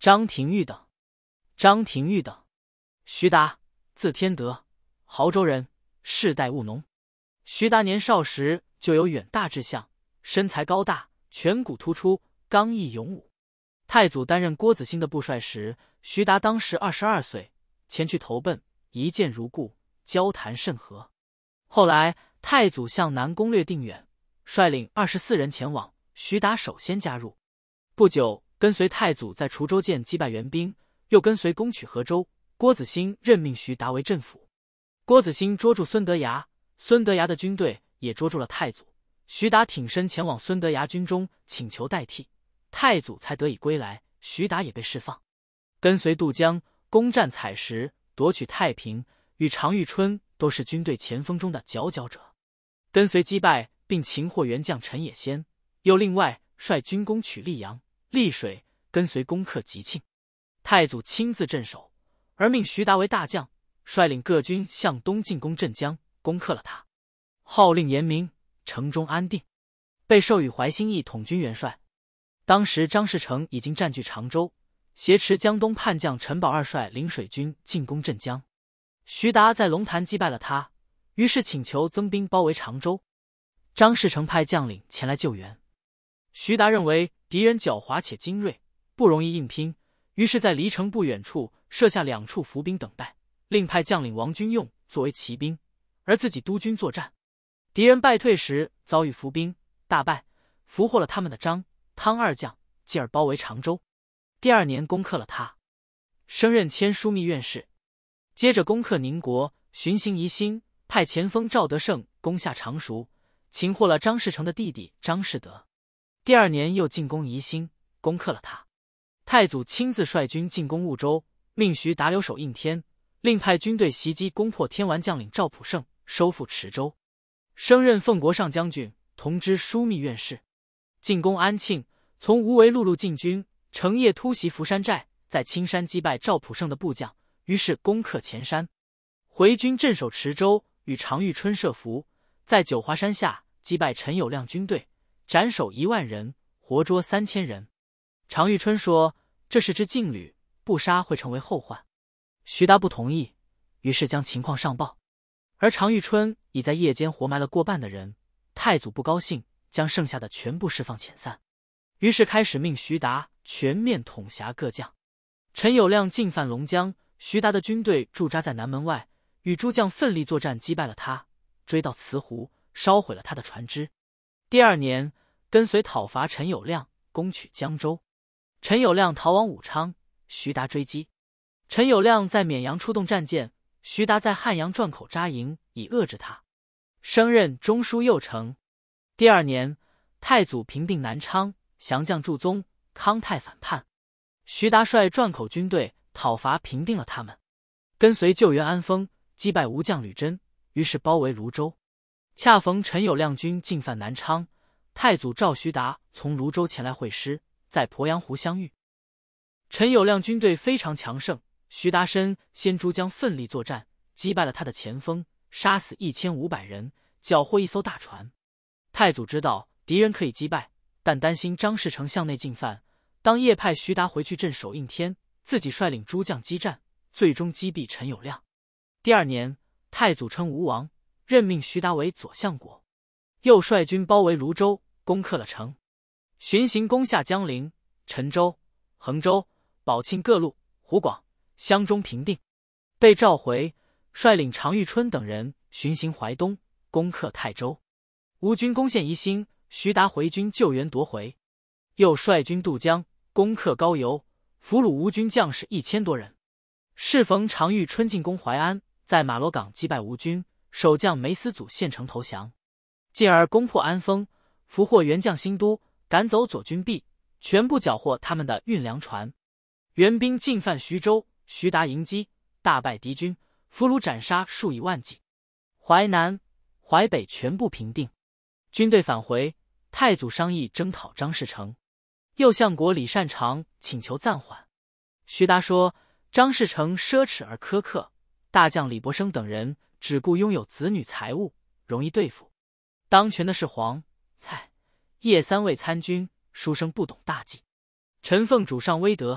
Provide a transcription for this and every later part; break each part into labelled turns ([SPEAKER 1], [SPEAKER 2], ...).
[SPEAKER 1] 张廷玉等。张廷玉等，徐达，字天德，亳州人，世代务农。徐达年少时就有远大志向，身材高大，颧骨突出，刚毅勇武。太祖担任郭子兴的部帅时，徐达当时22岁，前去投奔，一见如故，交谈甚和。后来太祖向南攻略定远，率领24人前往，徐达首先加入。不久，跟随太祖在滁州见击败援兵，又跟随攻取河州。郭子兴任命徐达为镇抚。郭子兴捉住孙德崖，孙德崖的军队也捉住了太祖。徐达挺身前往孙德崖军中请求代替，太祖才得以归来，徐达也被释放。跟随渡江攻占采石，夺取太平，与常遇春都是军队前锋中的佼佼者。跟随击败并擒获元将陈野先，又另外率军攻取溧阳、溧水，跟随攻克吉庆。太祖亲自镇守，而命徐达为大将，率领各军向东进攻镇江，攻克了他。号令严明，城中安定，被授予怀兴义统军元帅。当时张士诚已经占据常州，挟持江东叛将陈宝二率领水军进攻镇江。徐达在龙潭击败了他，于是请求增兵包围常州。张士诚派将领前来救援。徐达认为敌人狡猾且精锐，不容易硬拼，于是在离城不远处设下2处伏兵等待，另派将领王君用作为骑兵，而自己督军作战。敌人败退时遭遇伏兵，大败，俘获了他们的张、汤二将，继而包围常州。第2年攻克了他，升任签枢密院事。接着攻克宁国，巡行宜兴，派前锋赵德胜攻下常熟，擒获了张士诚的弟弟张士德。第2年又进攻宜兴，攻克了他。太祖亲自率军进攻婺州，命徐达留守应天，另派军队袭击攻破天完将领赵普胜，收复池州。升任奉国上将军，同知枢密院事。进攻安庆，从无为陆路进军，成夜突袭福山寨，在青山击败赵普胜的部将，于是攻克前山。回军镇守池州，与常遇春设伏，在九华山下击败陈友谅军队，斩首1万人，活捉3000人。常遇春说这是支劲旅，不杀会成为后患。徐达不同意，于是将情况上报。而常遇春已在夜间活埋了过半的人，太祖不高兴，将剩下的全部释放遣散，于是开始命徐达全面统辖各将。陈友谅进犯龙江，徐达的军队驻扎在南门外，与诸将奋力作战，击败了他，追到慈湖，烧毁了他的船只。第2年，跟随讨伐陈友谅，攻取江州。陈友谅逃往武昌，徐达追击。陈友谅在沔阳出动战舰，徐达在汉阳转口扎营，以遏制他。升任中书右丞。第2年，太祖平定南昌，降将祝宗、康泰反叛，徐达率转口军队讨伐平定了他们，跟随救援安丰，击败吴将吕真，于是包围泸州。恰逢陈友谅军进犯南昌，太祖召徐达从泸州前来会师，在鄱阳湖相遇。陈友谅军队非常强盛，徐达身先诸将奋力作战，击败了他的前锋，杀死1500人，缴获1艘大船。太祖知道敌人可以击败，但担心张士诚向内进犯，当夜派徐达回去镇守应天，自己率领诸将激战，最终击毙陈友谅。第2年，太祖称吴王，任命徐达为左相国，又率军包围泸州，攻克了城，巡行攻下江陵、陈州、衡州、宝庆各路、湖广、襄中平定。被召回，率领常遇春等人巡行淮东，攻克泰州。吴军攻陷宜兴，徐达回军救援夺回，又率军渡江，攻克高邮，俘虏吴军将士1000多人。适逢常遇春进攻淮安，在马罗岗击败吴军，守将梅思祖献城投降，进而攻破安丰，俘获元将新都，赶走左军弼，全部缴获他们的运粮船。援兵进犯徐州，徐达迎击，大败敌军，俘虏斩杀数以万计。淮南、淮北全部平定。军队返回，太祖商议征讨张士诚，右相国李善长请求暂缓。徐达说张士诚奢侈而苛刻，大将李伯升等人只顾拥有子女财物，容易对付。当权的是黄、蔡、叶3位参军，书生不懂大计。陈凤主上威德，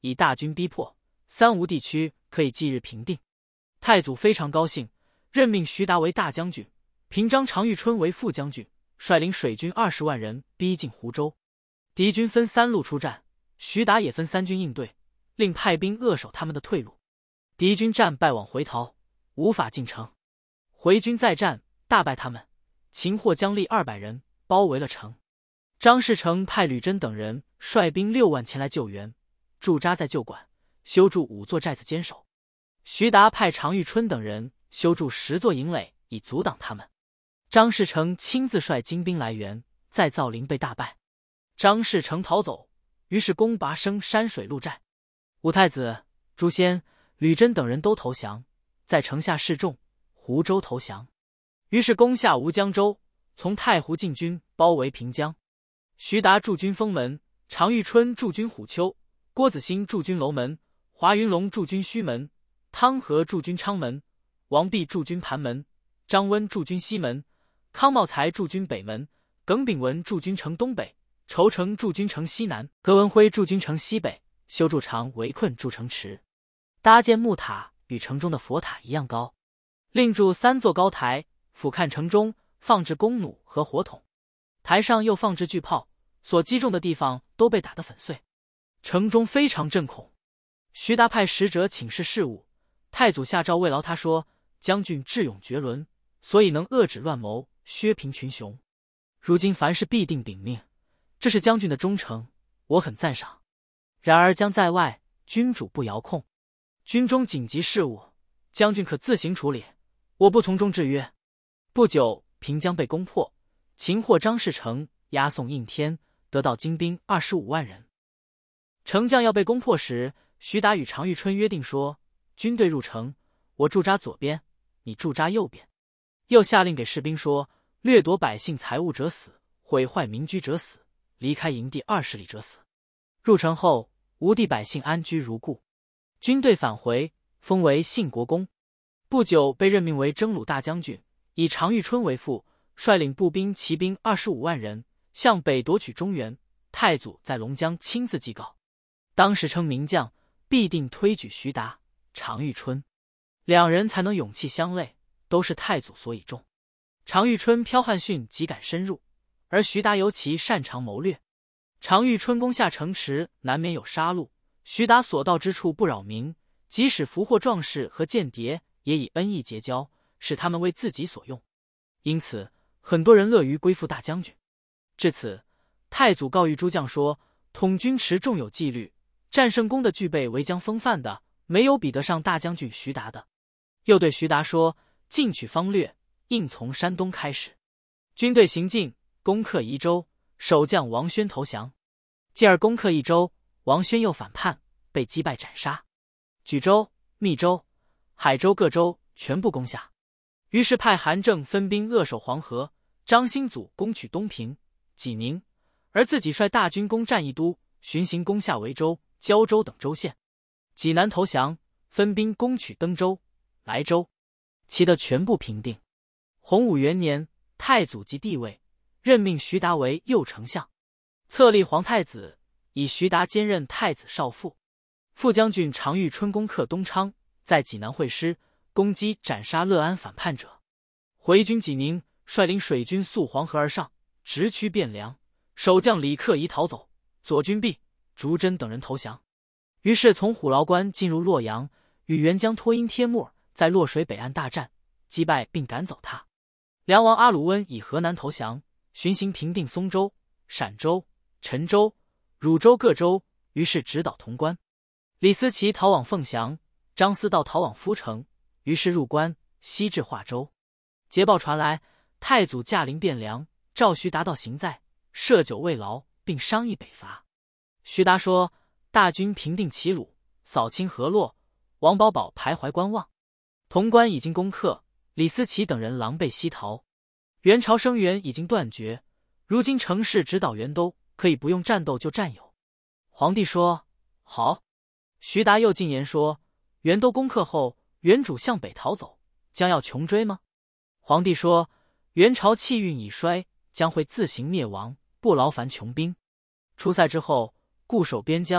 [SPEAKER 1] 以大军逼迫，三吴地区可以即日平定。太祖非常高兴，任命徐达为大将军，平章常遇春为副将军，率领水军20万人逼近湖州。敌军分3路出战，徐达也分3军应对，令派兵扼守他们的退路。敌军战败往回逃，无法进城。回军再战，大败他们，擒获将吏200人，包围了城。张士诚派吕珍等人率兵6万前来救援，驻扎在旧馆，修筑5座寨子坚守。徐达派常遇春等人修筑10座营垒，以阻挡他们。张士诚亲自率精兵来援，在造林被大败。张士诚逃走，于是攻拔升山水陆寨。武太子、朱仙、吕珍等人都投降，在城下示众，湖州投降。于是攻下吴江州，从太湖进军，包围平江。徐达驻军封门，常遇春驻军虎丘，郭子兴驻军楼门，华云龙驻军胥门，汤和驻军昌门，王弼驻军盘门，张温驻军西门，康茂才驻军北门，耿炳文驻军城东北，仇城驻军城西南，葛文辉驻军城西北，修筑长围困筑城池，搭建木塔与城中的佛塔一样高，另筑3座高台，俯瞰城中，放置弓弩和火筒，台上又放置巨炮，所击中的地方都被打得粉碎，城中非常震恐。徐达派使者请示事务，太祖下诏慰劳他说：将军智勇绝伦，所以能遏止乱谋，削平群雄。如今凡事必定禀命，这是将军的忠诚，我很赞赏。然而将在外，君主不遥控，军中紧急事务，将军可自行处理，我不从中制约。不久，平江被攻破，擒获张士诚，押送应天，得到精兵25万人。城将要被攻破时，徐达与常遇春约定说：军队入城，我驻扎左边，你驻扎右边。又下令给士兵说：掠夺百姓财物者死，毁坏民居者死，离开营地20里者死。入城后，吴地百姓安居如故。军队返回，封为信国公。不久被任命为征虏大将军，以常遇春为副，率领步兵骑兵25万人，向北夺取中原。太祖在龙江亲自祭告，当时称名将，必定推举徐达、常遇春2人才能勇气相类，都是太祖所倚重。常遇春剽悍逊，极敢深入，而徐达尤其擅长谋略。常遇春攻下城池，难免有杀戮，徐达所到之处不扰民，即使俘获壮士和间谍，也以恩义结交，使他们为自己所用。因此很多人乐于归附大将军。至此，太祖告谕诸将说：统军池重有纪律，战胜功的具备为将风范的，没有比得上大将军徐达的。又对徐达说：进取方略，应从山东开始。军队行进，攻克宜州，守将王宣投降。继而攻克益州，王宣又反叛，被击败斩杀。莒州、密州、海州各州全部攻下。于是派韩正分兵扼守黄河，张兴祖攻取东平、济宁，而自己率大军攻占益都，巡行攻下维州、胶州等州县。济南投降，分兵攻取登州、莱州，其的全部平定。洪武元年，太祖即帝位，任命徐达为右丞相，册立皇太子，以徐达兼任太子少傅。副将军常遇春攻克东昌，在济南会师，攻击斩杀乐安反叛者。回军济宁，率领水军溯黄河而上，直趋汴梁。守将李克宜逃走，左军弼、竺珍等人投降。于是从虎牢关进入洛阳，与元将脱阴帖木在洛水北岸大战，击败并赶走他。梁王阿鲁温以河南投降，巡行平定松州、陕州、陈州、汝州各州，于是直捣潼关。李思齐逃往凤翔，张思道逃往夫城，于是入关，西至华州。捷报传来，太祖驾临汴梁，召徐达到行在，设酒慰劳，并商议北伐。徐达说：大军平定齐鲁，扫清河洛，王保保徘徊观望。潼关已经攻克，李思齐等人狼狈西逃。元朝声援已经断绝，如今城市直捣元都，可以不用战斗就占有。皇帝说：好。徐达又进言说：元都攻克后，元主向北逃走，将要穷追吗？皇帝说：元朝气运已衰，将会自行灭亡，不劳烦穷兵。出塞之后，固守边疆，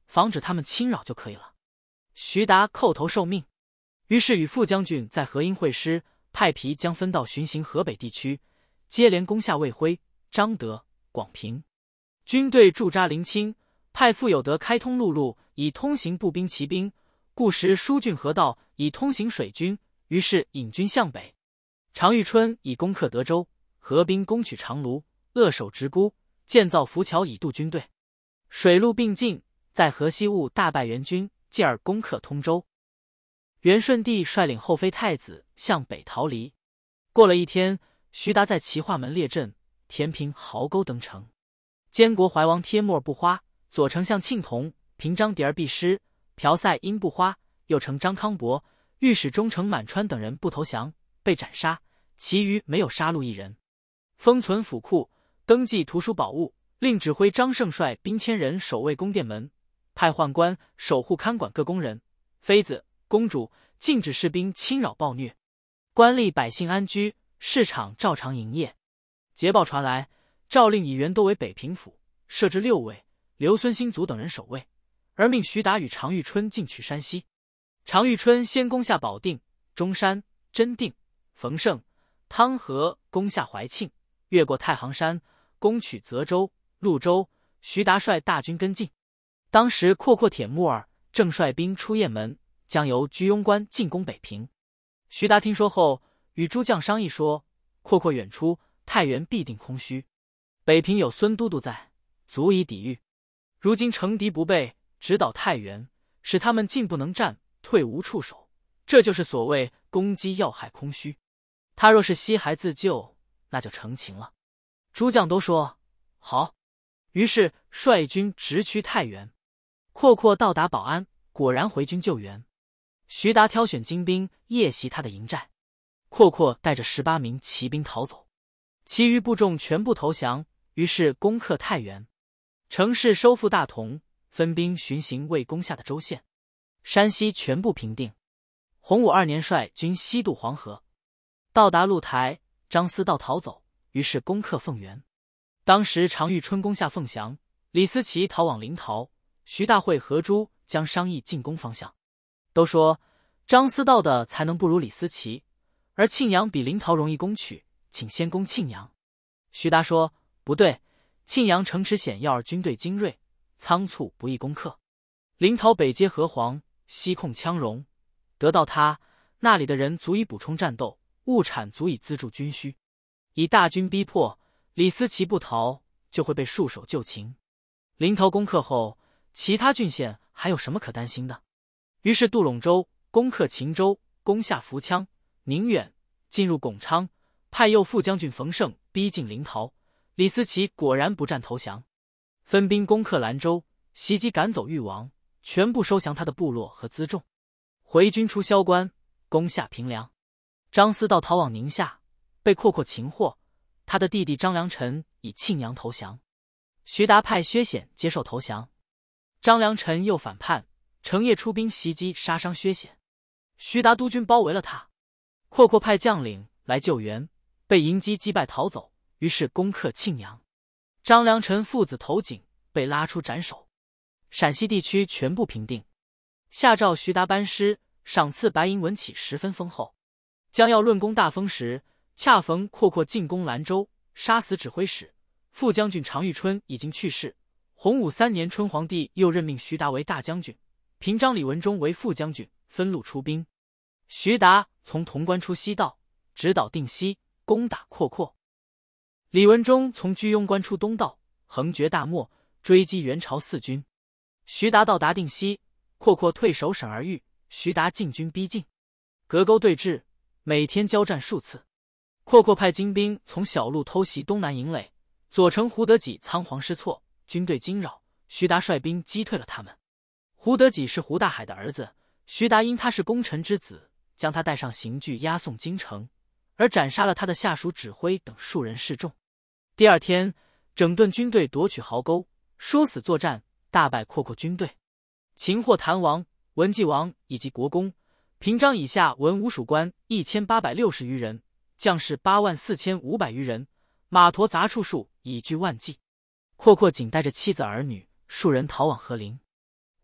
[SPEAKER 1] 防止他们侵扰就可以了。徐达叩头受命，于是与副将军在河阴会师，派皮将分道巡行河北地区，接连攻下卫辉、张德、广平。军队驻扎临清，派傅有德开通陆路，以通行步兵骑兵，固实疏浚河道，以通行水军，于是引军向北。常遇春以攻克德州，合兵攻取长卢，扼守直沽，建造浮桥以渡军队。水陆并进，在河西务大败元军，继而攻克通州。元顺帝率领后妃太子向北逃离。过了一天，徐达在齐化门列阵，填平壕沟登城。监国怀王帖木儿不花，左丞相庆同、平章迭儿必师，朴塞因不花，右丞张康伯、御史中丞满川等人不投降，被斩杀，其余没有杀戮一人。封存府库，登记图书宝物，令指挥张胜率兵1000人守卫宫殿门，派宦官守护看管各宫人、妃子、公主，禁止士兵侵扰暴虐，官吏百姓安居，市场照常营业。捷报传来，诏令以元都为北平府，设置6尉，留孙兴祖等人守卫，而命徐达与常遇春进取山西。常遇春先攻下保定、中山、真定、冯胜、汤河，攻下怀庆，越过太行山，攻取泽州、潞州。徐达率大军跟进。当时阔阔铁木儿正率兵出雁门，将由居庸关进攻北平。徐达听说后，与诸将商议说：阔阔远出，太原必定空虚，北平有孙都督在，足以抵御。如今乘敌不备，直捣太原，使他们进不能战，退无处守，这就是所谓攻击要害空虚。他若是西还自救，那就成情了。诸将都说好，于是率军直趋太原。阔阔到达保安，果然回军救援。徐达挑选精兵夜袭他的营寨，阔阔带着18名骑兵逃走，其余部众全部投降，于是攻克太原。程氏收复大同，分兵巡行未攻下的州县，山西全部平定。洪武2年率军西渡黄河，到达鹿台，张思道逃走，于是攻克凤原。当时常遇春攻下凤翔，李思齐逃往临洮，徐大会何诸将商议进攻方向。都说张思道的才能不如李思齐，而庆阳比临洮容易攻取，请先攻庆阳。徐达说不对，庆阳城池险要，军队精锐，仓促不易攻克。临洮北接河湟，西控羌戎，得到他那里的人足以补充战斗，物产足以资助军需。以大军逼迫，李思齐不逃，就会被束手就擒。临洮攻克后，其他郡县还有什么可担心的？于是渡陇州，攻克秦州，攻下福羌、宁远，进入巩昌，派右副将军冯胜逼近临洮。李思齐果然不战投降，分兵攻克兰州，袭击赶走誉王，全部收降他的部落和辎重。回军出萧关，攻下平凉。张思道逃往宁夏，被阔阔擒获，他的弟弟张良臣以庆阳投降。徐达派薛显接受投降，张良臣又反叛，成夜出兵袭击，杀伤薛显。徐达督军包围了他，阔阔派将领来救援，被迎击击败逃走，于是攻克庆阳。张良臣父子投井，被拉出斩首。陕西地区全部平定。下诏徐达班师，赏赐白银文起十分丰厚。将要论功大封时，恰逢阔阔进攻兰州，杀死指挥使、副将军常遇春已经去世。洪武3年，春皇帝又任命徐达为大将军，平章李文忠为副将军，分路出兵。徐达从潼关出西道，直捣定西，攻打阔阔。李文忠从居庸关出东道，横绝大漠，追击元朝4军。徐达到达定西，阔阔退守沈儿峪，徐达进军逼近，隔沟对峙，每天交战数次。阔阔派精兵从小路偷袭东南营垒，左丞胡德己仓皇失措，军队惊扰，徐达率兵击退了他们。胡德己是胡大海的儿子，徐达因他是功臣之子，将他带上刑具押送京城，而斩杀了他的下属指挥等数人示众。第二天，整顿军队夺取壕沟，殊死作战，大败阔阔军队，擒获谭王、文纪王以及国公、平章以下文武属官1860余人，将士84500余人，马驮杂畜数以巨万计。阔阔仅带着妻子儿女数人逃往河陵。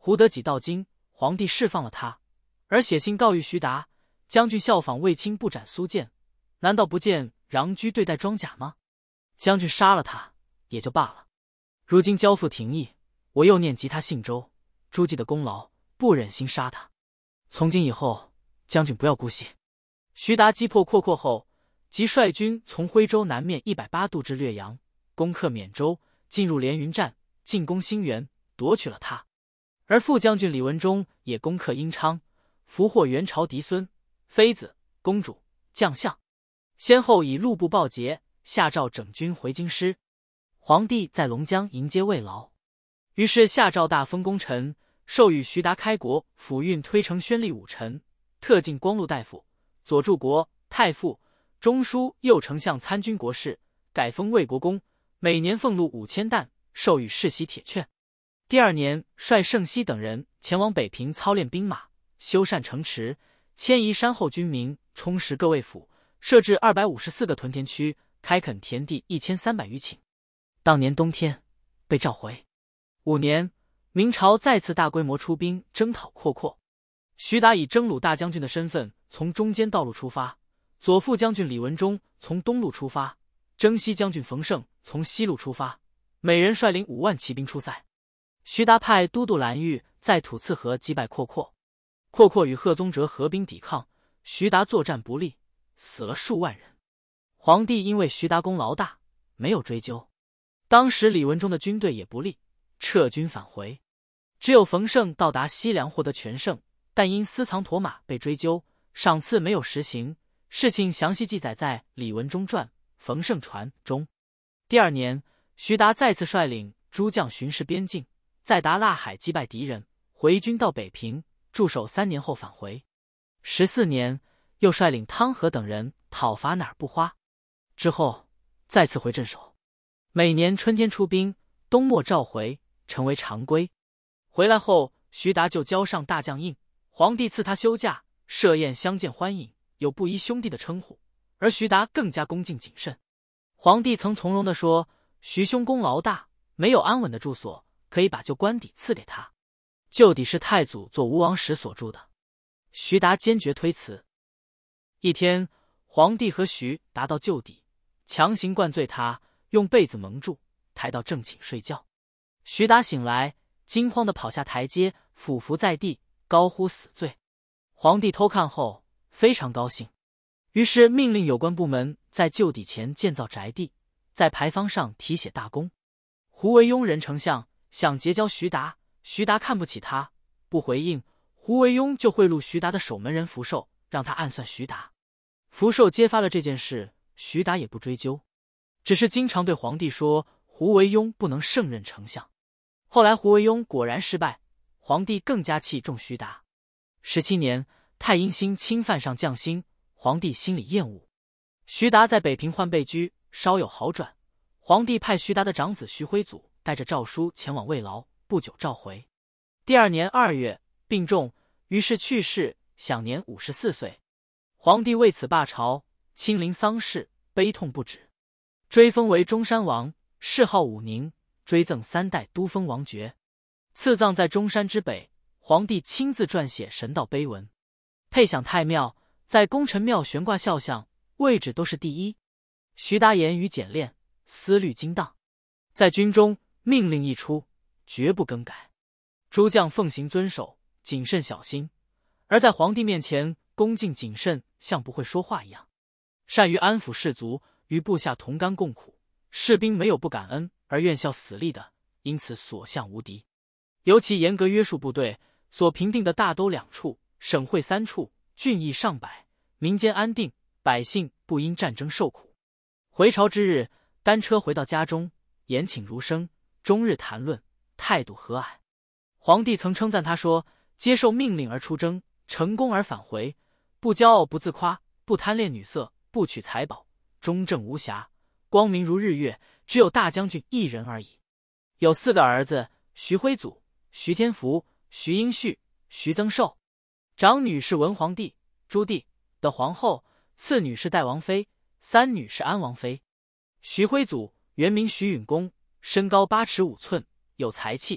[SPEAKER 1] 胡得己到京，皇帝释放了他，而写信告谕徐达，将军效仿卫青不斩苏建，难道不见穰居对待装甲吗？将军杀了他也就罢了，如今交付廷议，我又念及他信州、诸暨的功劳，不忍心杀他。从今以后，将军不要姑息。徐达击破阔阔后，即率军从徽州南面180度至略阳，攻克缅州，进入连云站，进攻兴元，夺取了他。而副将军李文忠也攻克英昌，俘获元朝嫡孙、妃子、公主、将相，先后以路部报捷，下诏整军回京师。皇帝在龙江迎接慰劳，于是下诏大封功臣，授予徐达开国府运推承宣吏武臣，特进光禄大夫、左柱国、太傅、中书右丞相参军国事，改封魏国公，每年俸禄5000担，授予世袭铁券。第二年，率盛熙等人前往北平操练兵马，修缮城池，迁移山后军民，充实各卫府，设置254个屯田区，开垦田地1300余顷。当年冬天被召回。5年，明朝再次大规模出兵征讨阔阔。徐达以征虏大将军的身份从中间道路出发，左副将军李文忠从东路出发，征西将军冯胜从西路出发，每人率领5万骑兵出塞。徐达派都督蓝玉在土刺河击败阔阔，阔阔与贺宗哲合兵抵抗，徐达作战不利，死了数万人。皇帝因为徐达功劳大，没有追究。当时李文忠的军队也不利，撤军返回。只有冯胜到达西凉获得全胜，但因私藏驼马被追究，赏赐没有实行。事情详细记载在《李文忠传·冯胜传》中。第二年，徐达再次率领诸将巡视边境，在达腊海击败敌人，回军到北平，驻守3年后返回。14年，又率领汤和等人讨伐哪儿不花，之后再次回镇守。每年春天出兵，冬末召回，成为常规。回来后，徐达就交上大将印，皇帝赐他休假，设宴相见欢饮，有不依兄弟的称呼，而徐达更加恭敬谨慎。皇帝曾从容地说，徐兄功劳大，没有安稳的住所，可以把旧官邸赐给他。旧邸是太祖做吴王时所住的。徐达坚决推辞。一天，皇帝和徐达到旧邸，强行灌醉他，用被子蒙住，抬到正寝睡觉。徐达醒来，惊慌地跑下台阶，俯伏在地，高呼死罪。皇帝偷看后非常高兴，于是命令有关部门在旧邸前建造宅地，在牌坊上题写大功。胡惟庸任丞相，想结交徐达，徐达看不起他，不回应，胡惟庸就贿赂徐达的守门人福寿，让他暗算徐达。福寿揭发了这件事，徐达也不追究，只是经常对皇帝说胡惟庸不能胜任丞相。后来胡惟庸果然失败，皇帝更加器重徐达。17年，太阴星侵犯上将星，皇帝心里厌恶。徐达在北平换备居，稍有好转，皇帝派徐达的长子徐辉祖带着诏书前往慰劳，不久召回。第二年2月病重，于是去世，享年54岁。皇帝为此罢朝，亲临丧事，悲痛不止，追封为中山王，谥号武宁，追赠3代都封王爵，赐葬在中山之北。皇帝亲自撰写神道碑文，配享太庙，在功臣庙悬挂肖像，位置都是第一。徐达言语简练，思虑精当，在军中命令一出，绝不更改，诸将奉行遵守，谨慎小心，而在皇帝面前恭敬谨慎，像不会说话一样。善于安抚士卒，与部下同甘共苦，士兵没有不感恩而愿效死力的，因此所向无敌。尤其严格约束部队，所平定的大都2处，省会3处，郡邑上百，民间安定，百姓不因战争受苦。回朝之日，单车回到家中，言请如生，终日谈论，态度和蔼。皇帝曾称赞他说，接受命令而出征，成功而返回，不骄傲不自夸，不贪恋女色，不取财宝，忠正无瑕，光明如日月，只有大将军一人而已。有4个儿子，徐辉祖、徐天福、徐英旭、徐增寿。长女是文皇帝、朱棣的皇后，次女是代王妃，3女是安王妃。徐辉祖原名徐允公，身高8尺5寸，有才气，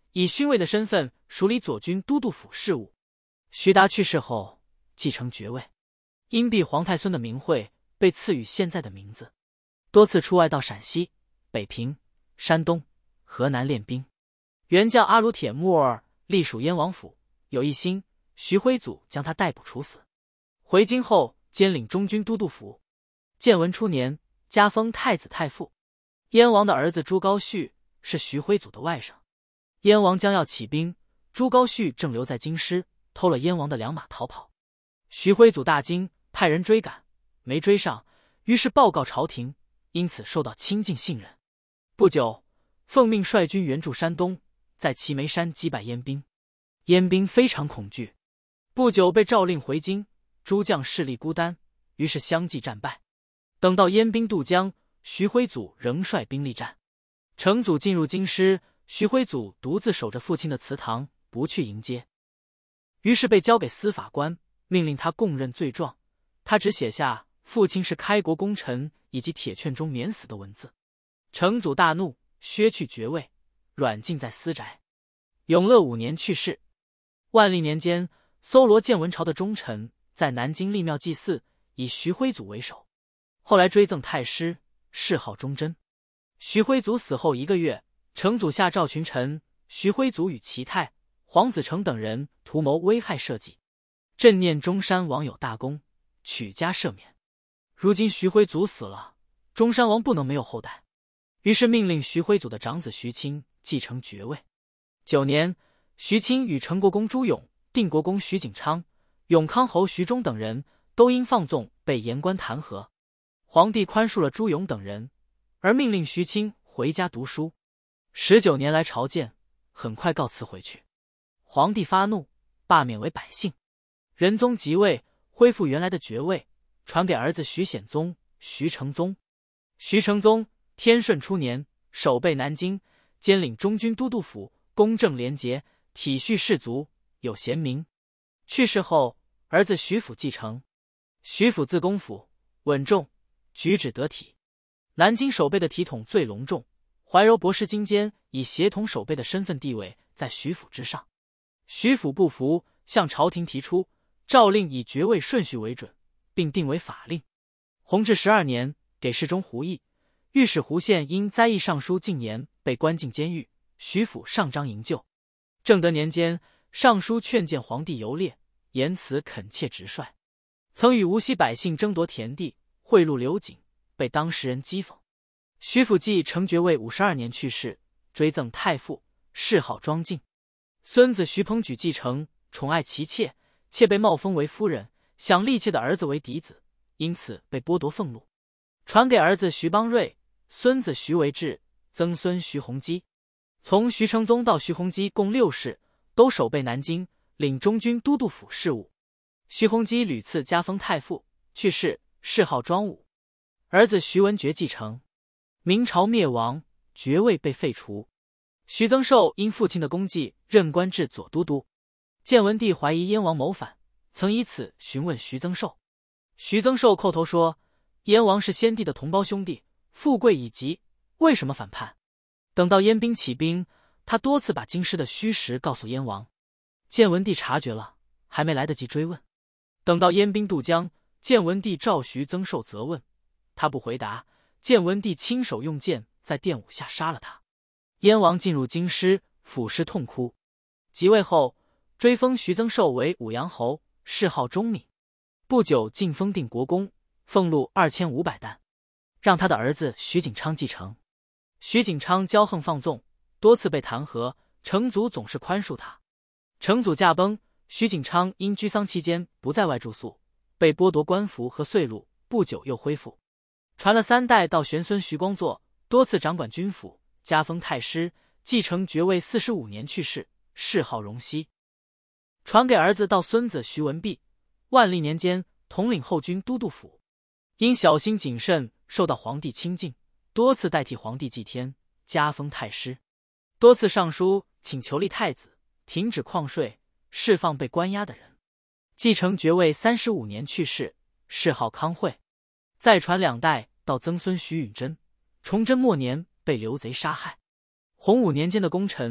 [SPEAKER 1] 以勋尉的身份署理左军都督府事务。徐达去世后，继承爵位，因避皇太孙的名讳，被赐予现在的名字。多次出外到陕西、北平、山东、河南练兵。元将阿鲁铁木儿隶属燕王府，有一心，徐辉祖将他逮捕处死。回京后兼领中军都督府。建文初年，加封太子太傅。燕王的儿子朱高煦是徐辉祖的外甥。燕王将要起兵，朱高煦正留在京师，偷了燕王的良马逃跑。徐辉祖大惊，派人追赶，没追上，于是报告朝廷，因此受到亲近信任。不久，奉命率军援助山东，在祁眉山击败燕兵。燕兵非常恐惧，不久被诏令回京。诸将势力孤单，于是相继战败。等到燕兵渡江，徐辉祖仍率兵力战。成祖进入京师，徐辉祖独自守着父亲的祠堂，不去迎接，于是被交给司法官，命令他供认罪状。他只写下父亲是开国功臣以及铁券中免死的文字。成祖大怒，削去爵位，软禁在私宅。永乐5年去世。万历年间，搜罗建文朝的忠臣，在南京立庙祭祀，以徐辉祖为首。后来追赠太师，谥号忠贞。徐辉祖死后1个月，成祖下诏群臣，徐辉祖与齐泰、黄子成等人图谋危害社稷，朕念中山王有大功，取家赦免。如今徐辉祖死了，中山王不能没有后代，于是命令徐辉祖的长子徐钦继承爵位。9年，徐钦与成国公朱勇、定国公徐景昌、永康侯徐忠等人都因放纵被言官弹劾。皇帝宽恕了朱勇等人，而命令徐钦回家读书。19年来朝见，很快告辞回去。皇帝发怒，罢免为百姓。仁宗即位，恢复原来的爵位，传给儿子徐显宗、徐承宗。徐承宗天顺初年，守备南京，兼领中军都督府，公正廉洁，体恤士卒，有贤名。去世后，儿子徐府继承。徐府字公甫，稳重，举止得体。南京守备的体统最隆重，怀柔博士京间以协同守备的身份地位在徐府之上。徐府不服，向朝廷提出诏令以爵位顺序为准，并定为法令。弘治12年，给事中胡毅，御史胡宪因灾异上书进言，被关进监狱。徐府上章营救。正德年间，上书劝谏皇帝游猎，言辞恳切直率，曾与无锡百姓争夺田地，贿赂刘瑾，被当时人讥讽。徐府继承爵位52年去世，追赠太傅，谥号庄敬。孙子徐鹏举继承，宠爱其妾，妾被冒封为夫人，想立妾的儿子为嫡子，因此被剥夺俸禄，传给儿子徐邦瑞，孙子徐维志，曾孙徐弘基。从徐承宗到徐弘基共6世，都守备南京，领中军都督府事务。徐弘基屡次加封太傅，去世，谥号庄武。儿子徐文觉继承。明朝灭亡，爵位被废除。徐增寿因父亲的功绩，任官至左都督。建文帝怀疑燕王谋反，曾以此询问徐增寿。徐增寿叩头说，燕王是先帝的同胞兄弟，富贵已极，为什么反叛？等到燕兵起兵，他多次把京师的虚实告诉燕王。建文帝察觉了，还没来得及追问。等到燕兵渡江，建文帝召徐增寿责问，他不回答，建文帝亲手用剑在殿午下杀了他。燕王进入京师，俯尸痛哭。即位后，追封徐增寿为武阳侯，谥号忠敏。不久晋封定国公，俸禄2500担，让他的儿子徐景昌继承。徐景昌骄横放纵，多次被弹劾，成祖总是宽恕他。成祖驾崩，徐景昌因居丧期间不在外住宿，被剥夺官服和岁禄，不久又恢复。传了3代到玄孙徐光作，多次掌管军府，加封太师，继承爵位45年去世，谥号荣熙。传给儿子到孙子徐文弼，万历年间统领后军都督府，因小心谨慎，受到皇帝亲近，多次代替皇帝祭天，加封太师。多次上书请求立太子，停止矿税，释放被关押的人。继承爵位35年去世，谥号康惠。再传2代到曾孙徐允贞，崇祯末年被刘贼杀害。洪武年间的功臣，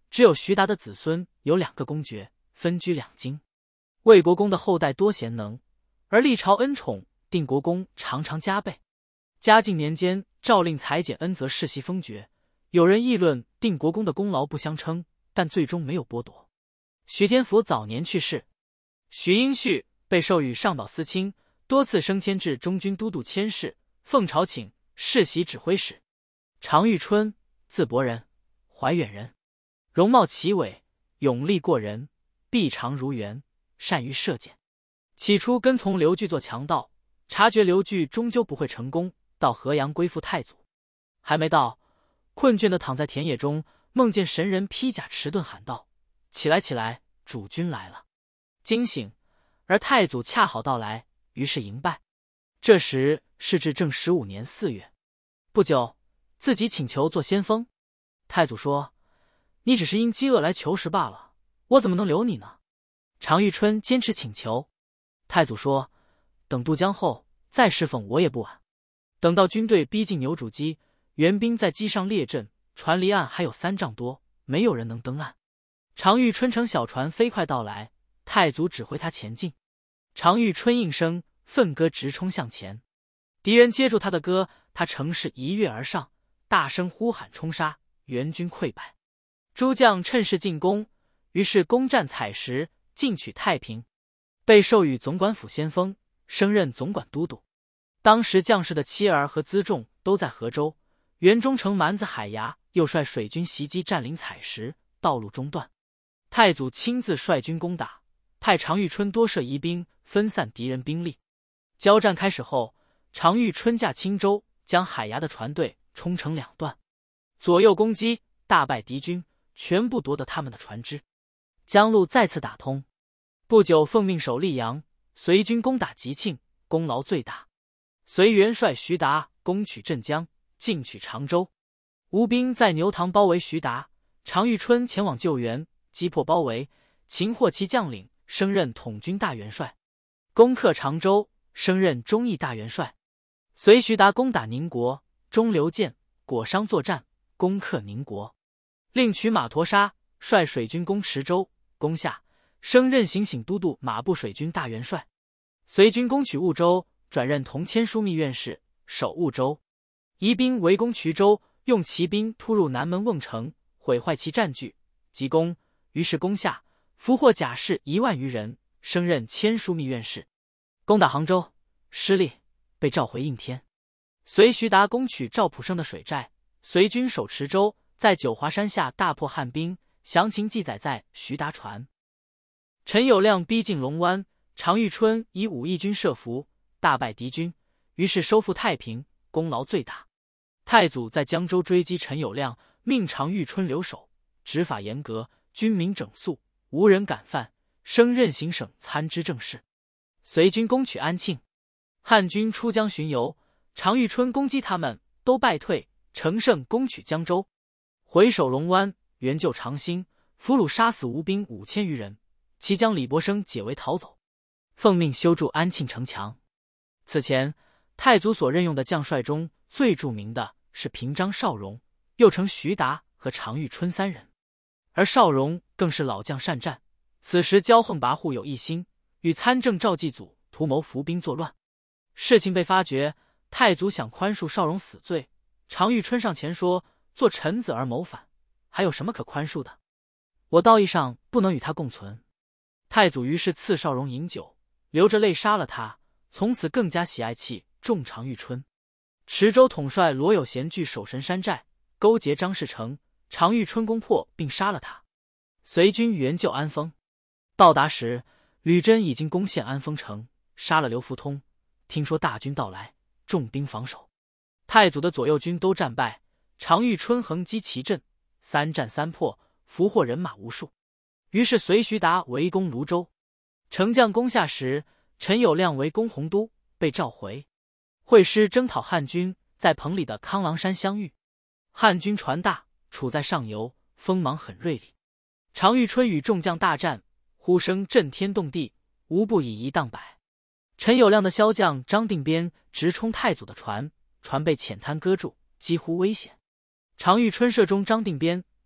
[SPEAKER 1] 只有徐达的子孙有2个公爵，分居2京。魏国公的后代多贤能，而历朝恩宠，定国公常常加倍。嘉靖年间，诏令裁减恩泽世袭封爵，有人议论定国公的功劳不相称，但最终没有剥夺。许天福早年去世，许英绪被授予上宝司卿，多次升迁至中军都督佥事，奉朝请，世袭指挥使。常遇春，字伯人，怀远人，容貌奇伟，勇力过人，臂长如猿，善于射箭。起初跟从刘据做强盗，察觉刘据终究不会成功，到河阳归附太祖。还没到，困倦地躺在田野中，梦见神人披甲持盾喊道：“起来起来，主君来了！”惊醒，而太祖恰好到来，于是迎拜。这时是至正15年4月，不久自己请求做先锋。太祖说：“你只是因饥饿来求食罢了，我怎么能留你呢？”常遇春坚持请求，太祖说：“等渡江后再侍奉我也不晚。”等到军队逼近牛渚矶，援兵在矶上列阵，船离岸还有3丈多，没有人能登岸。常遇春乘小船飞快到来，太祖指挥他前进。常遇春应声，奋戈直冲向前。敌人接住他的戈，他乘势一跃而上，大声呼喊冲杀，援军溃败。诸将趁势进攻，于是攻占采石，进取太平，被授予总管府先锋，升任总管都督。当时将士的妻儿和辎重都在河州，袁忠乘蛮子海牙，又率水军袭击占领采石，道路中断。太祖亲自率军攻打，派常遇春多设疑兵，分散敌人兵力。交战开始后，常遇春驾轻舟，将海牙的船队冲成2段，左右攻击，大败敌军，全部夺得他们的船只。江路再次打通。不久奉命守溧阳，随军攻打吉庆，功劳最大。随元帅徐达攻取镇江，进取常州。吴兵在牛塘包围徐达，常遇春前往救援，击破包围，擒获其将领，升任统军大元帅。攻克常州，升任忠义大元帅。随徐达攻打宁国，中流箭、果商作战，攻克宁国。另取马陀沙，率水军攻池州，攻下，升任行省都督马步水军大元帅。随军攻取婺州，转任同签枢密院事，守婺州。移兵围攻衢州，用骑兵突入南门瓮城，毁坏其战据，急攻，于是攻下，俘获甲士1万余人，升任签枢密院事。攻打杭州，失利，被召回应天。随徐达攻取赵普胜的水寨，随军守池州，在九华山下大破汉兵，详情记载在徐达传。陈友谅逼近龙湾，常遇春以5义军设伏，大败敌军，于是收复太平，功劳最大。太祖在江州追击陈友谅，命常遇春留守，执法严格，军民整肃，无人敢犯，升任行省参知政事。随军攻取安庆，汉军出江巡游，常遇春攻击他们，都败退，乘胜攻取江州，回守龙湾，援救长兴，俘虏杀死吴兵5000余人，其将李伯生解围逃走，奉命修筑安庆城墙。此前太祖所任用的将帅中最著名的是平章邵荣，又称徐达和常遇春3人，而邵荣更是老将善战，此时骄横跋扈有异心，与参政赵继祖图谋伏兵作乱。事情被发觉，太祖想宽恕邵荣死罪，常遇春上前说：“做臣子而谋反，还有什么可宽恕的？我道义上不能与他共存。”太祖于是赐邵荣饮酒，流着泪杀了他，从此更加喜爱器重常遇春。池州统帅罗有贤据守神山寨，勾结张士诚，常遇春攻破并杀了他。随军援救安丰，到达时，吕真已经攻陷安丰城，杀了刘福通。听说大军到来，重兵防守，太祖的左右军都战败，常遇春横击其阵，3战3破，俘获人马无数。于是随徐达围攻泸州，丞将攻下时，陈友谅围攻洪都，被召回。会师征讨汉军，在彭里的康郎山相遇，汉军船大，处在上游，锋芒很锐利。常遇春与众将大战，呼声震天动地，无不以一当百。陈友谅的骁将张定边直冲太祖的船，船被浅滩搁住，几乎危险。常遇春射中张定边，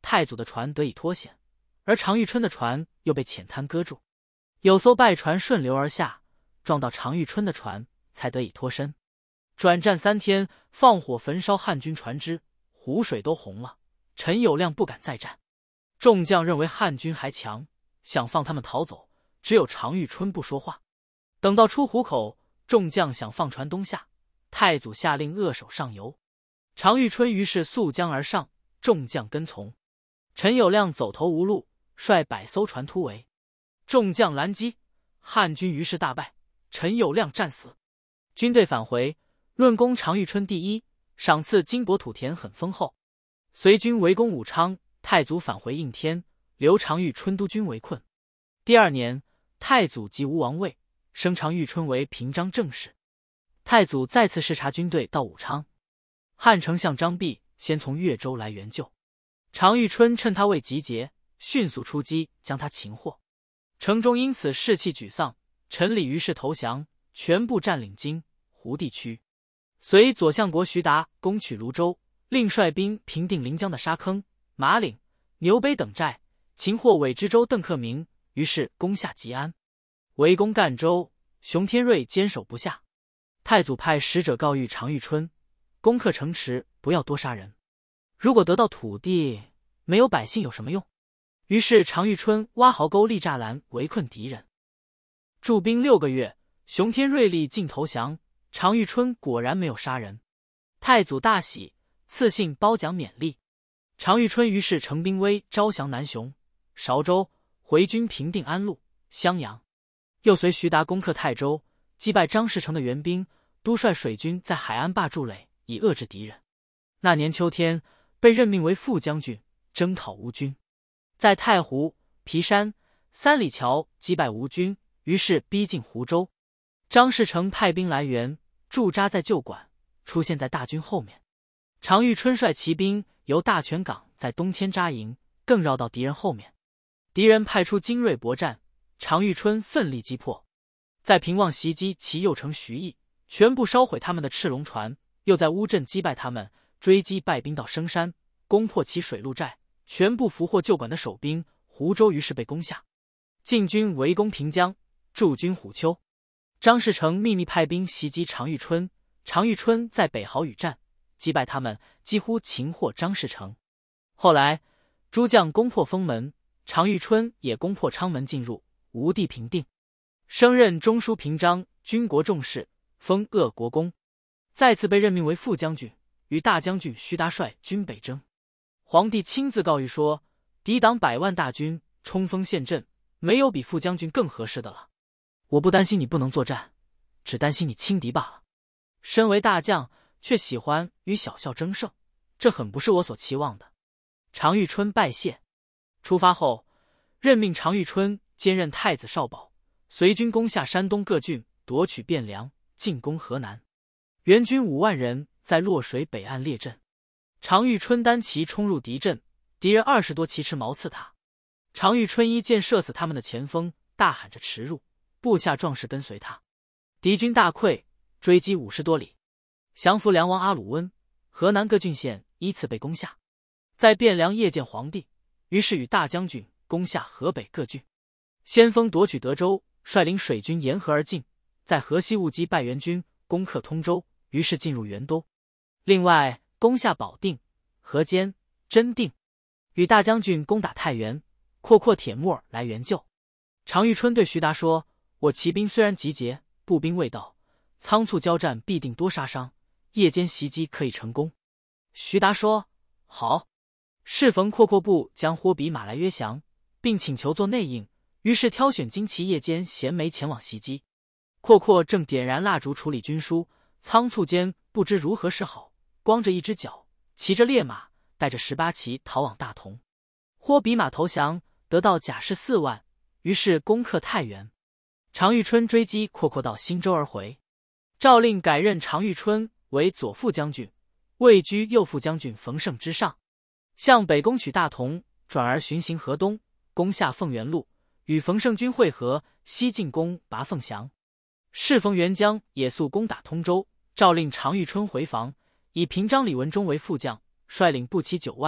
[SPEAKER 1] 太祖的船得以脱险，而常遇春的船又被浅滩搁住。有艘败船顺流而下，撞到常遇春的船，才得以脱身。转战3天，放火焚烧汉军船只，湖水都红了。陈友谅不敢再战，众将认为汉军还强，想放他们逃走，只有常遇春不说话。等到出湖口，众将想放船东下，太祖下令扼守上游。常遇春于是溯江而上，众将跟从。陈友谅走投无路，率100艘船突围，众将拦击，汉军于是大败，陈友谅战死。军队返回，论功常遇春第一，赏赐金帛土田很丰厚。随军围攻武昌，太祖返回应天，留常遇春督军围困。第2年，太祖即吴王位，升常遇春为平章政事。太祖再次视察军队到武昌，汉丞相张弼先从越州来援救，常遇春趁他未集结，迅速出击，将他擒获。城中因此士气沮丧，陈李于是投降，全部占领京湖地区。随左相国徐达攻取泸州，另率兵平定临江的沙坑、马岭、牛背等寨，擒获伪知州邓克明，于是攻下吉安。围攻赣州，熊天瑞坚守不下。太祖派使者告谕常遇春，攻克城池，不要多杀人。如果得到土地，没有百姓有什么用？于是常遇春挖壕沟立栅栏，围困敌人。驻兵6个月，熊天瑞立尽投降，常遇春果然没有杀人。太祖大喜，赐信褒奖勉励。常遇春于是乘兵威招降南雄、韶州，回军平定安陆、襄阳。又随徐达攻克泰州，击败张士诚的援兵，督率水军在海安坝筑垒，以遏制敌人。那年秋天，被任命为副将军，征讨吴军。在太湖、皮山、三里桥击败吴军，于是逼近湖州。张士诚派兵来援，驻扎在旧馆，出现在大军后面。常遇春率骑兵由大泉港在东迁扎营，更绕到敌人后面。敌人派出精锐搏战，常遇春奋力击破。在平望袭击其右丞徐毅，全部烧毁他们的赤龙船，又在乌镇击败他们，追击败兵到生山，攻破其水陆寨，全部俘获旧馆的守兵。湖州于是被攻下。晋军围攻平江，驻军虎丘。张士诚秘密派兵袭击常遇春，常遇春在北壕与战，击败他们，几乎擒获张士诚。后来诸将攻破封门，常遇春也攻破昌门进入，吴地平定，升任中书平章，军国重事，封鄂国公。再次被任命为副将军，与大将军徐达率军北征。皇帝亲自告谕说，敌党100万大军冲锋陷阵，没有比副将军更合适的了。我不担心你不能作战，只担心你轻敌罢了。身为大将，却喜欢与小校争胜，这很不是我所期望的。常遇春拜谢。出发后，任命常遇春兼任太子少保，随军攻下山东各郡，夺取汴梁，进攻河南。援军5万人在洛水北岸列阵，常遇春单骑冲入敌阵，敌人20多骑持矛刺他。常遇春一箭射死他们的前锋，大喊着驰入，部下壮士跟随他。敌军大溃，追击50多里，降服梁王阿鲁温，河南各郡县依次被攻下。在汴梁夜见皇帝，于是与大将军攻下河北各郡。先锋夺取德州，率领水军沿河而进，在河西误击败援军，攻克通州，于是进入元都。另外攻下保定、河间、真定，与大将军攻打太原，阔铁木儿来援救。常遇春对徐达说，我骑兵虽然集结，步兵未到，仓促交战必定多杀伤，夜间袭击可以成功。徐达说好。适逢阔部将霍比马来约降，并请求做内应，于是挑选精骑夜间衔枚前往袭击。阔正点燃蜡烛处理军书，仓促间不知如何是好，光着一只脚，骑着烈马，带着18骑逃往大同。霍比马投降，得到甲士4万，于是攻克太原。常遇春追击阔到新州而回，诏令改任常遇春为左副将军，位居右副将军冯胜之上。向北攻取大同，转而巡行河东，攻下凤元路，与冯胜军会合，西进攻拔凤翔。适逢元江也速攻打通州，诏令常遇春回防，以平章李文忠为副将，率领步骑9万，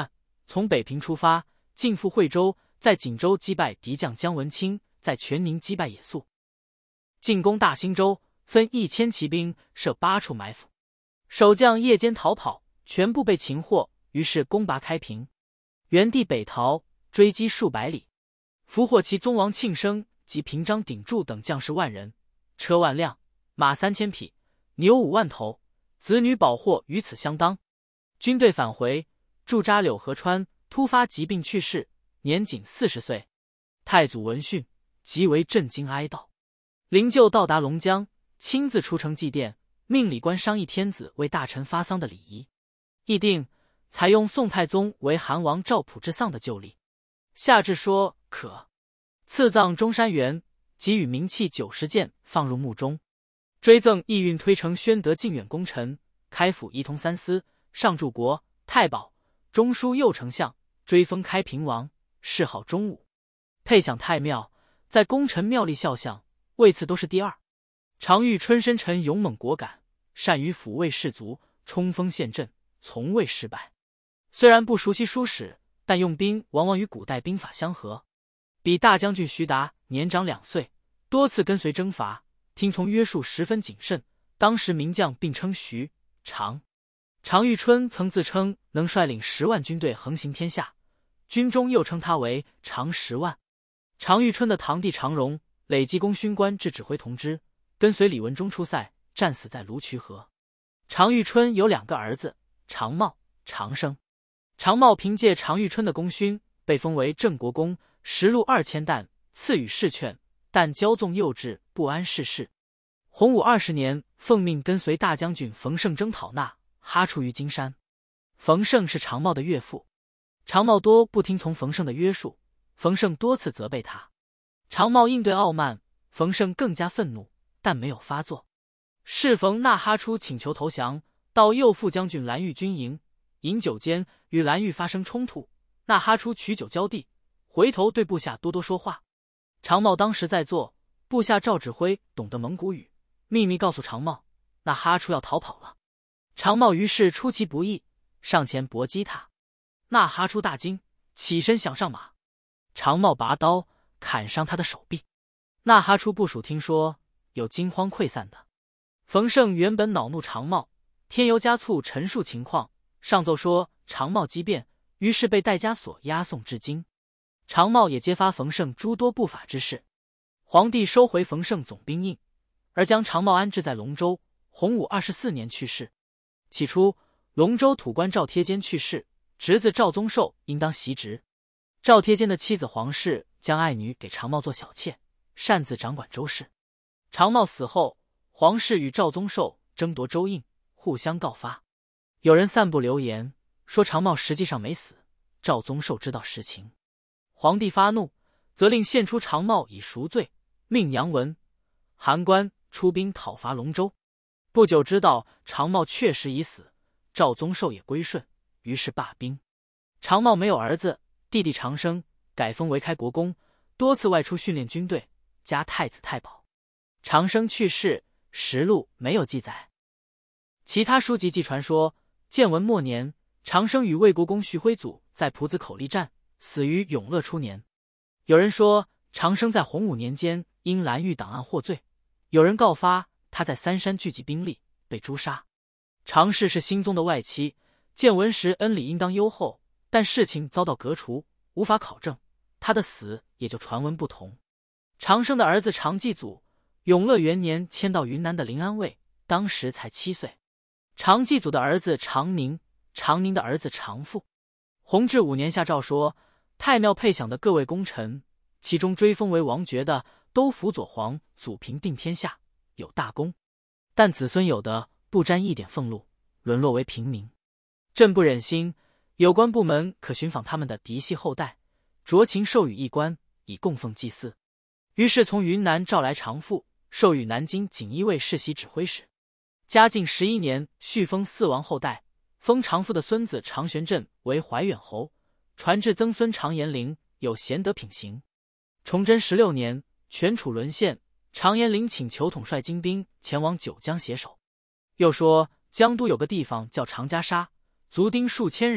[SPEAKER 1] 从北平出发，进赴惠州，在锦州击败敌将姜文清，在全宁击败野宿，进攻大兴州，分1000骑兵设8处埋伏，守将夜间逃跑，全部被擒获，于是攻拔开平，原地北逃，追击数百里，俘获其宗王庆生及平章鼎柱等将士10000人，车10000辆，马3000匹，牛5万头，子女宝货与此相当。军队返回，驻扎柳河川，突发疾病去世，年仅40岁。太祖闻讯，极为震惊哀悼。灵柩到达龙江，亲自出城祭奠，命礼官商议天子为大臣发丧的礼仪。议定采用宋太宗为韩王赵普治丧的旧例，下至说可赐葬中山园，给予名器90件放入墓中，追赠义运推承宣德靖远功臣，开府仪同3司，上柱国、太保，中书右丞相，追封开平王，谥号忠武，配享太庙，在功臣庙立肖像，位次都是第2。常遇春深沉勇猛果敢，善于抚慰士卒，冲锋陷阵，从未失败。虽然不熟悉书史，但用兵往往与古代兵法相合。比大将军徐达年长2岁，多次跟随征伐，听从约束十分谨慎。当时名将并称徐、常。常遇春曾自称能率领10万军队横行天下，军中又称他为常10万。常遇春的堂弟常荣累积功勋官至指挥同知，跟随李文忠出塞，战死在卢渠河。常遇春有2个儿子，常茂、常生。常茂凭借常遇春的功勋，被封为镇国公，食禄2000担，赐予仕券，但骄纵幼稚，不谙世事。洪武20年，奉命跟随大将军冯胜征讨那哈出于金山。冯胜是常茂的岳父，常茂多不听从冯胜的约束，冯胜多次责备他。常茂应对傲慢，冯胜更加愤怒，但没有发作。适逢那哈出请求投降，到右副将军蓝玉军营，饮酒间与蓝玉发生冲突，那哈出取酒浇地，回头对部下多多说话。常茂当时在座，部下赵指挥懂得蒙古语，秘密告诉常茂，那哈出要逃跑了。常茂于是出其不意，上前搏击他。那哈出大惊，起身想上马，常茂拔刀砍伤他的手臂。那哈出部属听说，有惊慌溃散的。冯胜原本恼怒常茂，添油加醋陈述情况，上奏说常茂激辩，于是被戴枷锁押送至京。常茂也揭发冯胜诸多不法之事，皇帝收回冯胜总兵印，而将常茂安置在龙州。洪武24年去世。起初，龙州土官赵贴坚去世，侄子赵宗寿应当袭职。赵贴坚的妻子黄氏将爱女给常茂做小妾，擅自掌管州事。常茂死后，黄氏与赵宗寿争夺州印，互相告发。有人散布流言，说常茂实际上没死，赵宗寿知道实情。皇帝发怒，责令献出常茂以赎罪，命杨文、函关出兵讨伐龙州。不久知道常茂确实已死，赵宗寿也归顺，于是罢兵。常茂没有儿子，弟弟常生改封为开国公，多次外出训练军队，加太子太保。常生去世，实录没有记载。其他书籍记传说，建文末年，常生与魏国公徐辉祖在蒲子口力战，死于永乐初年。有人说常生在洪武年间因蓝玉档案获罪，有人告发他在三山聚集兵力，被诛杀。常氏是兴宗的外戚，建文时恩礼应当优厚，但事情遭到革除，无法考证，他的死也就传闻不同。常生的儿子常继祖，永乐元年迁到云南的临安卫，当时才7岁。常继祖的儿子常宁，常宁的儿子常父。弘治5年下诏说，太庙配享的各位功臣，其中追封为王爵的，都辅佐皇祖平定天下，有大功，但子孙有的不沾一点俸禄，沦落为平民。朕不忍心，有关部门可寻访他们的嫡系后代，酌情授予一官，以供奉祭祀。于是从云南召来常父，授予南京锦衣卫世袭指挥使。嘉靖11年续封4王后代，封常父的孙子常玄振为怀远侯，传至曾孙常延龄，有贤德品行。崇祯16年，全楚沦陷，常延龄请求统帅精兵前往九江携守。又说江都有个地方叫常家沙，族丁数千人，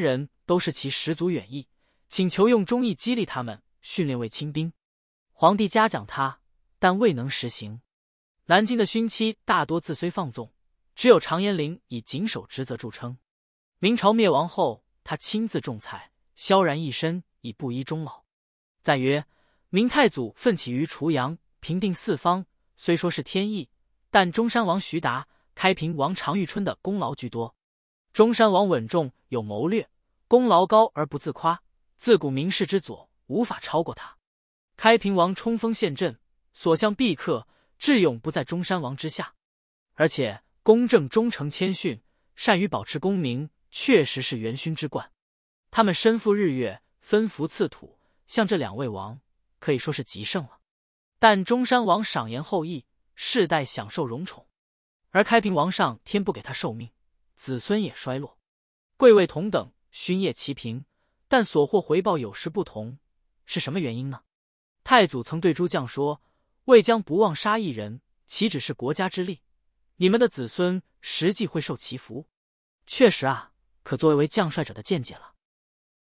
[SPEAKER 1] 都是其十足远意，请求用忠义激励他们，训练为亲兵。皇帝嘉奖他，但未能实行。南京的勋戚大多自虽放纵，只有常延龄以谨守职责著称。明朝灭亡后，他亲自仲裁，萧然一身，以布衣终老。赞曰：明太祖奋起于滁阳，平定四方，虽说是天意，但中山王徐达、开平王常遇春的功劳居多。中山王稳重有谋略，功劳高而不自夸，自古名士之左，无法超过他。开平王冲锋陷阵，所向必克，智勇不在中山王之下。而且公正忠诚谦逊，善于保持功名，确实是元勋之冠。他们身负日月，分福赐土，像这两位王可以说是极盛了。但中山王赏言厚义，世代享受荣宠，而开平王上天不给他受命，子孙也衰落。贵位同等，勋业齐平，但所获回报有时不同，是什么原因呢？太祖曾对诸将说：魏将不忘杀一人，岂只是国家之利？你们的子孙实际会受其福。确实啊，可作为将帅者的见解了。